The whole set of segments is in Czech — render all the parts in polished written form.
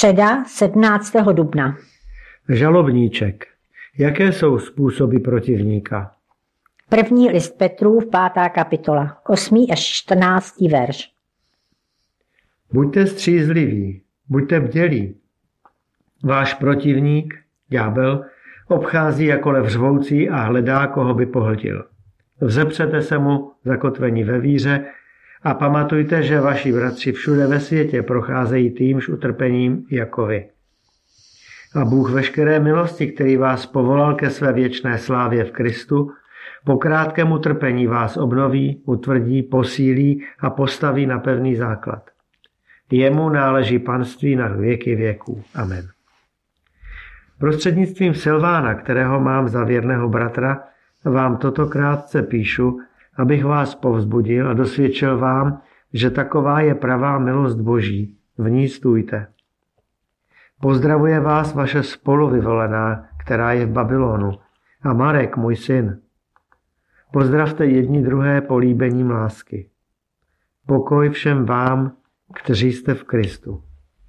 Středa 17. dubna. Žalobníček. Jaké jsou způsoby protivníka? První list Petrův, 5. kapitola, 8. až 14. verš. Buďte střízliví, buďte bdělí. Váš protivník, ďábel, obchází jako lev řvoucí a hledá, koho by pohltil. Vzepřete se mu zakotvení ve víře a pamatujte, že vaši bratři všude ve světě procházejí týmž utrpením jako vy. A Bůh veškeré milosti, který vás povolal ke své věčné slávě v Kristu, po krátkém utrpení vás obnoví, utvrdí, posílí a postaví na pevný základ. Jemu náleží panství na věky věků. Amen. Prostřednictvím Silvána, kterého mám za věrného bratra, vám toto krátce píšu, abych vás povzbudil a dosvědčil vám, že taková je pravá milost Boží. V ní stůjte. Pozdravuje vás vaše spoluvyvolená, která je v Babylonu, a Marek, můj syn. Pozdravte jedni druhé políbením lásky. Pokoj všem vám, kteří jste v Kristu.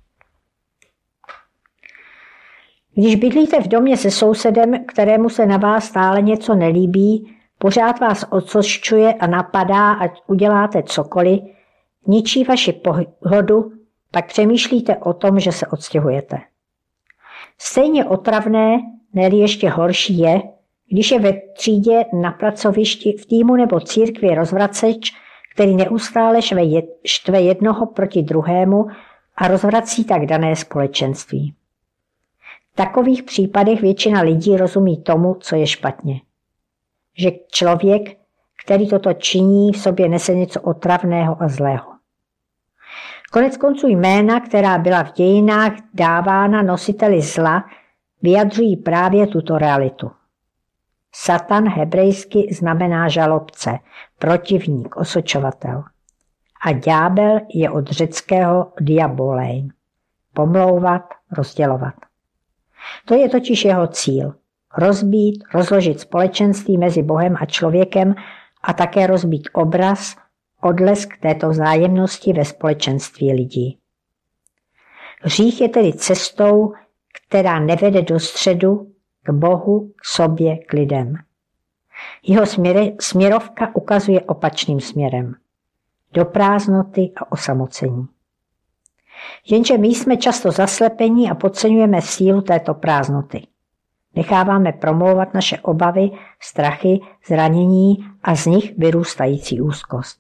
Když bydlíte v domě se sousedem, kterému se na vás stále něco nelíbí, pořád vás osočuje a napadá, ať uděláte cokoliv, ničí vaši pohodu, pak přemýšlíte o tom, že se odstěhujete. Stejně otravné, ne-li ještě horší je, když je ve třídě, na pracovišti, v týmu nebo církvi rozvraceč, který neustále štve jednoho proti druhému a rozvrací tak dané společenství. V takových případech většina lidí rozumí tomu, co je špatně. Že člověk, který toto činí, v sobě nese něco otravného a zlého. Konec konců jména, která byla v dějinách dávána nositeli zla, vyjadřují právě tuto realitu. Satan hebrejsky znamená žalobce, protivník, osočovatel. A ďábel je od řeckého diabolein, pomlouvat, rozdělovat. To je totiž jeho cíl. Rozbít, rozložit společenství mezi Bohem a člověkem a také rozbít obraz, odlesk této vzájemnosti ve společenství lidí. Hřích je tedy cestou, která nevede do středu, k Bohu, k sobě, k lidem. Jeho směrovka ukazuje opačným směrem. Do prázdnoty a osamocení. Jenže my jsme často zaslepení a podceňujeme sílu této prázdnoty. Necháváme promlouvat naše obavy, strachy, zranění a z nich vyrůstající úzkost.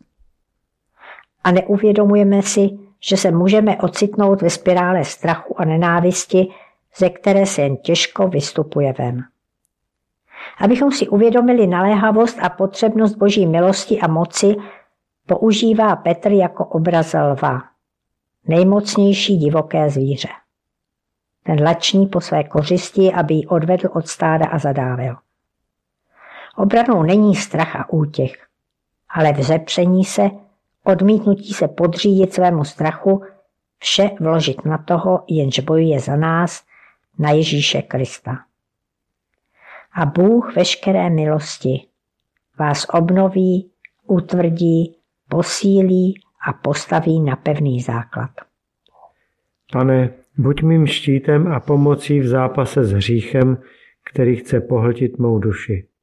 A neuvědomujeme si, že se můžeme ocitnout ve spirále strachu a nenávisti, ze které se jen těžko vystupuje ven. Abychom si uvědomili naléhavost a potřebnost Boží milosti a moci, používá Petr jako obraz lva, nejmocnější divoké zvíře. Ten lační po své kořisti, aby ji odvedl od stáda a zadávil. Obranou není strach a útěch, ale vzepření se, odmítnutí se podřídit svému strachu, vše vložit na toho, jenž bojuje za nás, na Ježíše Krista. A Bůh veškeré milosti vás obnoví, utvrdí, posílí a postaví na pevný základ. Pane, buď mým štítem a pomocí v zápase s hříchem, který chce pohltit mou duši.